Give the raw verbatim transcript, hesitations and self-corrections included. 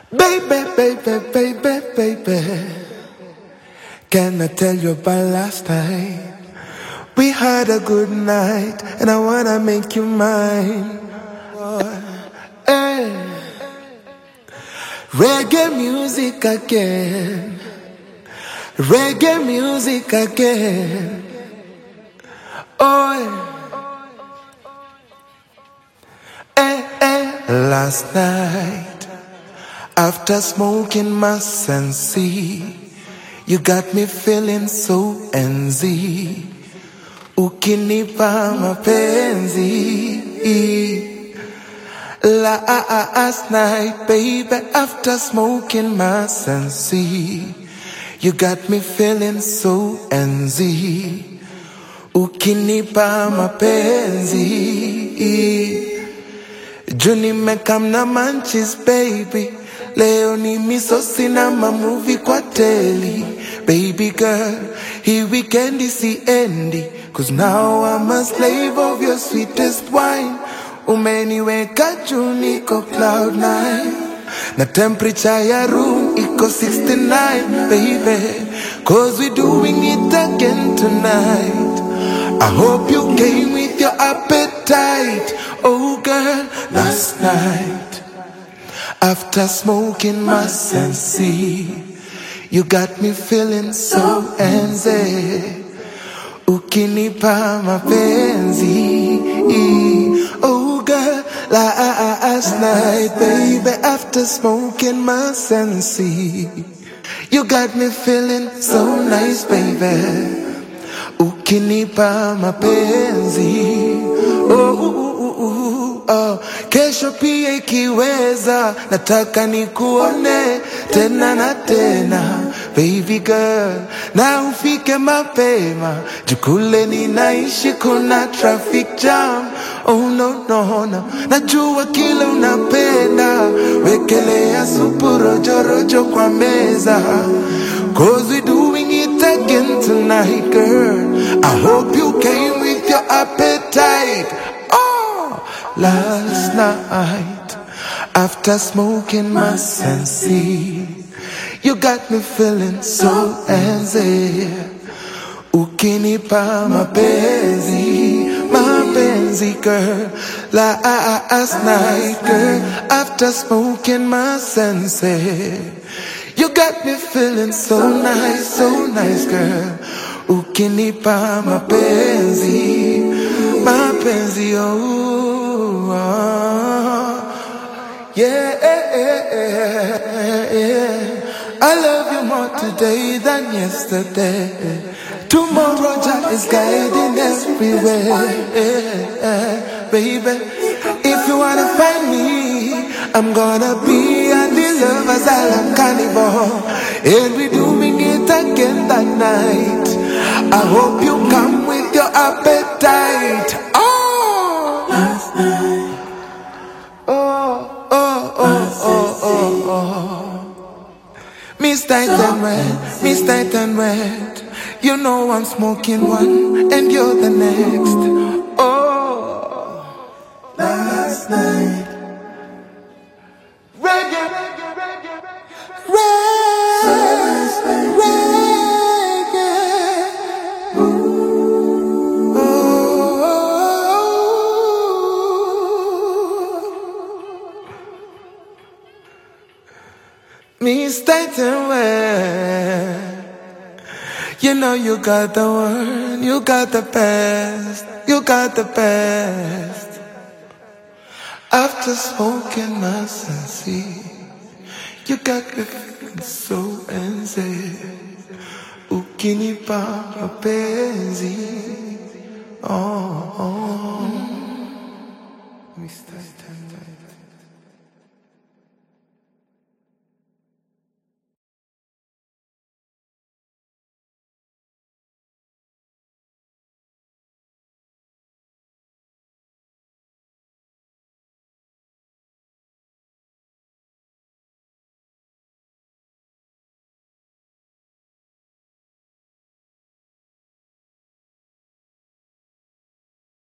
Baby, baby, baby, baby. Can I tell you about last night? We had a good night, and I wanna make you mine. Hey. Reggae music again. Reggae music again. Oh. Hey, hey. Last night, after smoking my sensi, you got me feeling so enzy. Ukinipa mapenzi. Last night, baby, after smoking my sensi, you got me feeling so enzy. Ukinipa mapenzi. Juni mekam na manchis, baby. Leo ni misosi na mamovie kwa teli. Baby girl, hii weekend isi endi. Cause now I'm a slave of your sweetest wine. Umeniweka juu niko cloud nine. Na temperature ya room iko sixty-nine, baby. Cause we doing it again tonight. I hope you came with your appetite. Oh girl, last night, after smoking my sensi, you got me feeling so enzy. Ukinipa mapenzi. Oh girl, last night, baby, after smoking my sensi, you got me feeling so nice, baby. Ukinipa mapenzi. Oh, uh, uh, uh, uh. Kesho pia ikiweza, nataka nikuone tena na tena, baby girl, na ufike mapema. Jukule ninaishi kuna traffic jam. Oh no no no, najua kila unapenda, wekelea supu rojo rojo kwa meza. Cause we doing it again tonight, girl. I hope you came with your appetite. Oh, last night, after smoking my sensi, you got me feeling so enzy. Ukinipa mapenzi, mapenzi, girl. Last night, girl, after smoking my sensi, you got me feeling so nice, so nice, girl. Ukinipa mapenzi, mapenzi, oh, oh. Yeah, yeah, yeah. I love you more today than yesterday. Tomorrow Jah is guiding everywhere, baby. If you wanna find me, I'm gonna be on the Lovers Island Carnival, and we doing it again that night. I hope you come with your appetite. Oh, last night. Oh, oh, oh, oh, oh, oh. Miss Tight and Red, Miss Tight and Red. You know I'm smoking one, and you're the next. Oh, last night. Reggae, reggae, reggae, reggae, oh, Miss Tight and Red. You know you got the one, you got the best, you got the best. After smoking my sensi, you got me feeling so enzy. Ukinipa mapenzi. Oh, oh.